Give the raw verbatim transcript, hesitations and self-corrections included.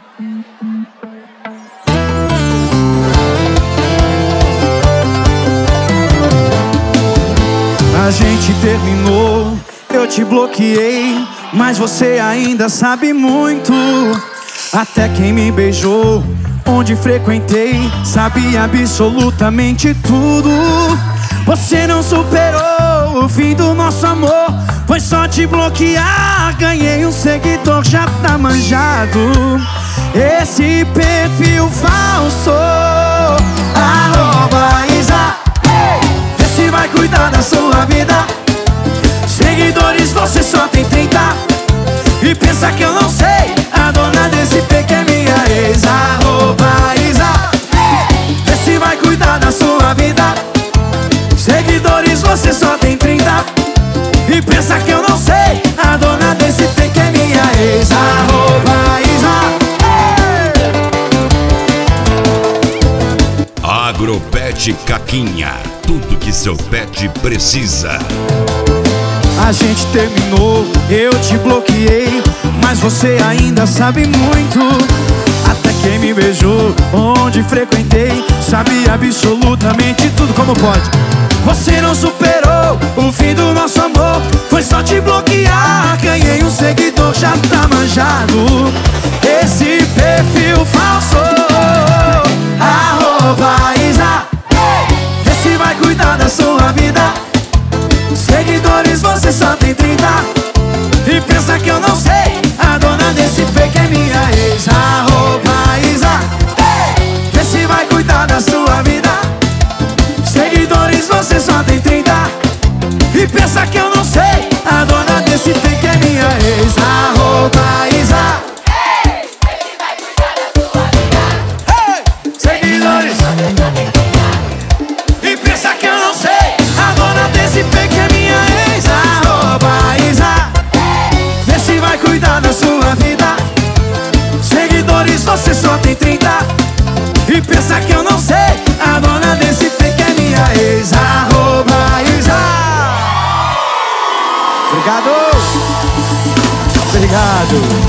A gente terminou, eu te bloqueei, mas você ainda sabe muito. Até quem me beijou, onde frequentei, sabia absolutamente tudo. Você não superou o fim do nosso amor, foi só te bloquear. Ganhei um seguidor, já tá manjado. Esse perfil falso, arroba Isa, vê se vai cuidar da sua vida. Seguidores você só tem trinta, e pensa que eu não sei, a dona desse pique é minha ex. Arroba Isa, vê se vai cuidar da sua vida. Seguidores você só tem trinta, e pensa que eu não sei, a dona desse pique é minha ex. Arroba Isa. Agropet Caquinha, tudo que seu pet precisa. A gente terminou, eu te bloqueei, mas você ainda sabe muito. Até quem me beijou, onde frequentei, sabia absolutamente tudo. Como pode? Você não superou o fim do nosso amor, foi só te bloquear. Ganhei um seguidor, já tá manjado. Esse perfil falso, arroba Isa, vê se vai cuidar da sua vida. Seguidores você só tem trinta, e pensa que eu não sei, a dona desse fake é minha ex. Arroba Isa, vê se vai cuidar da sua vida. Seguidores você só tem trinta, e pensa que eu não sei, a dona desse fake é minha ex. Arroba Isa, seguidores, e pensa que eu não sei, a dona desse fake é minha ex. Arroba Isa, vê se vai cuidar da sua vida. Seguidores você só tem trinta, e pensa que eu não sei, a dona desse fake é minha ex. Arroba Isa. Obrigado. Obrigado.